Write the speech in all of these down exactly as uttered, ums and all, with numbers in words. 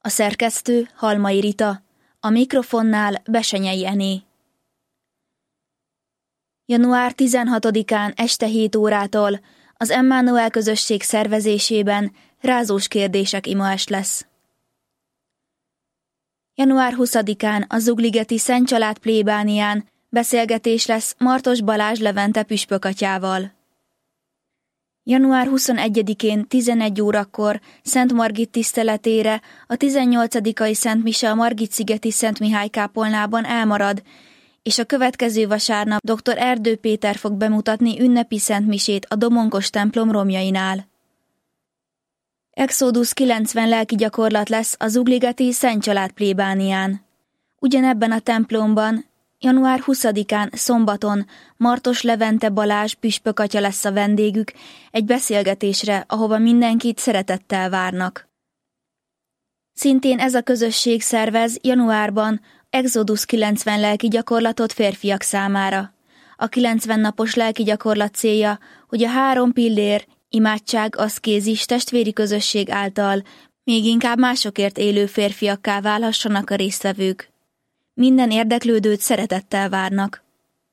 A szerkesztő Halmai Rita, a mikrofonnál Besenyei Ené. január tizenhatodikán este hét órától az Emmanuel közösség szervezésében rázós kérdések imaest lesz. január huszadikán a Zugligeti Szent Család plébánián beszélgetés lesz Martos Balázs Levente püspökatyával. január huszonegyedikén tizenegy órakor Szent Margit tiszteletére a tizennyolcadikai Szent Mise a Margit-szigeti Szent Mihály kápolnában elmarad, és a következő vasárnap dr. Erdő Péter fog bemutatni ünnepi Szent Misét a Domonkos templom romjainál. Exodus kilencven lelki gyakorlat lesz a Zugligeti Szent Család plébánián. Ugyanebben a templomban január huszadikán szombaton Martos Levente Balázs püspökatya lesz a vendégük egy beszélgetésre, ahova mindenkit szeretettel várnak. Szintén ez a közösség szervez januárban Exodus kilencven lelki gyakorlatot férfiak számára. A kilencven napos lelki gyakorlat célja, hogy a három pillér, imádság, aszkézis, testvéri közösség által még inkább másokért élő férfiakká válhassanak a résztvevők. Minden érdeklődőt szeretettel várnak.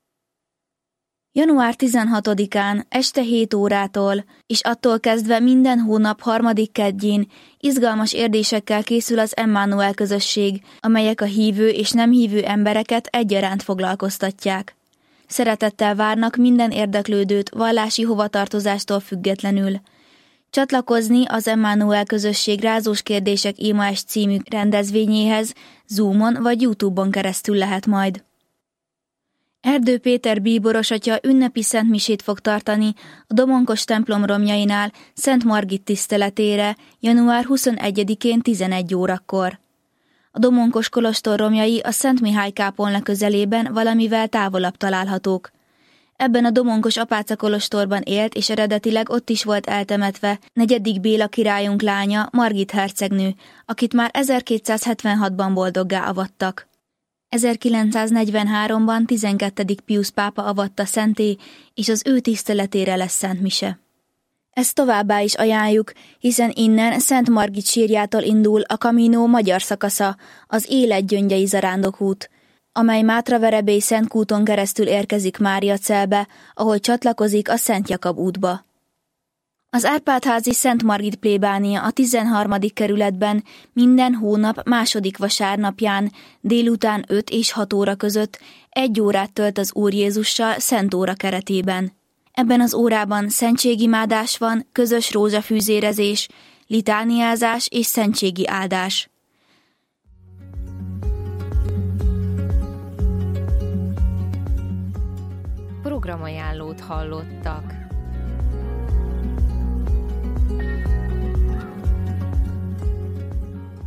január tizenhatodikán este hét órától, és attól kezdve minden hónap harmadik keddjén izgalmas érdésekkel készül az Emmanuel közösség, amelyek a hívő és nem hívő embereket egyaránt foglalkoztatják. Szeretettel várnak minden érdeklődőt vallási hovatartozástól függetlenül. Csatlakozni az Emmanuel közösség rázós kérdések imaest című rendezvényéhez Zoomon vagy YouTube-on keresztül lehet majd. Erdő Péter bíboros atya ünnepi szentmisét fog tartani a Domonkos templom romjainál Szent Margit tiszteletére január huszonegyedikén tizenegy órakor. A Domonkos kolostor romjai a Szent Mihály kápolna közelében valamivel távolabb találhatók. Ebben a Domonkos apáca kolostorban élt, és eredetileg ott is volt eltemetve negyedik Béla királyunk lánya, Margit hercegnő, akit már ezerkétszázhetvenhatban boldoggá avattak. ezerkilencszáznegyvenháromban tizenkettedik Piusz pápa avatta szenté, és az ő tiszteletére lesz Szent Mise. Ezt továbbá is ajánljuk, hiszen innen Szent Margit sírjától indul a Camino magyar szakasza, az Élet gyöngyei zarándokút, amely Mátraverebély Szentkúton keresztül érkezik Máriacelbe, ahol csatlakozik a Szent Jakab útba. Az Árpád-házi Szent Margit plébánia a tizenharmadik kerületben minden hónap második vasárnapján délután öt és hat óra között egy órát tölt az Úr Jézussal Szent Óra keretében. Ebben az órában szentségimádás van, közös rózsafűzérezés, litániázás és szentségi áldás. Programajánlót hallottak.